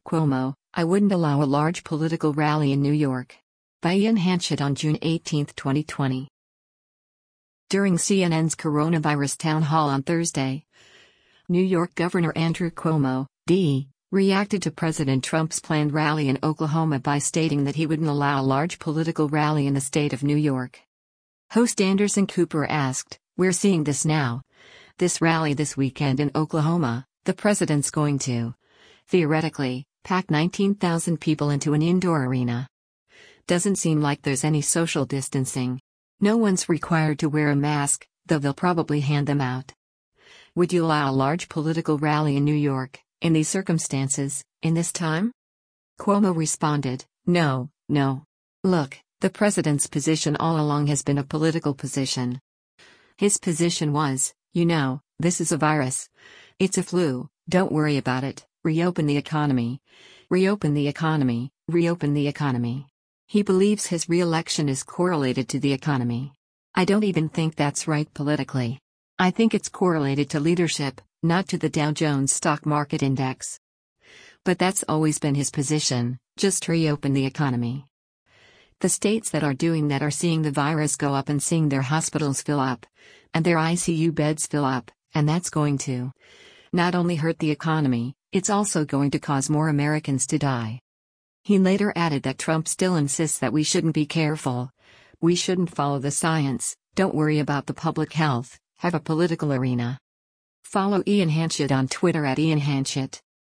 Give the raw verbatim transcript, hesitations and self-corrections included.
Cuomo, I wouldn't allow a large political rally in New York. By Ian Hanchett on June eighteenth, twenty twenty. During C N N's coronavirus town hall on Thursday, New York Governor Andrew Cuomo, D, reacted to President Trump's planned rally in Oklahoma by stating that he wouldn't allow a large political rally in the state of New York. Host Anderson Cooper asked, "We're seeing this now. This rally this weekend in Oklahoma, the president's going to, theoretically, pack nineteen thousand people into an indoor arena. Doesn't seem like there's any social distancing. No one's required to wear a mask, though they'll probably hand them out. Would you allow a large political rally in New York, in these circumstances, in this time?" Cuomo responded, "No, no. Look, the president's position all along has been a political position. His position was, you know, this is a virus. It's a flu, don't worry about it, reopen the economy. Reopen the economy, reopen the economy." He believes his re-election is correlated to the economy. I don't even think that's right politically. I think it's correlated to leadership, not to the Dow Jones stock market index. But that's always been his position, just reopen the economy. The states that are doing that are seeing the virus go up and seeing their hospitals fill up, and their I C U beds fill up, and that's going to not only hurt the economy, it's also going to cause more Americans to die. He later added that Trump still insists that we shouldn't be careful. We shouldn't follow the science, don't worry about the public health, have a political arena. Follow Ian Hanchett on Twitter at Ian Hanchett.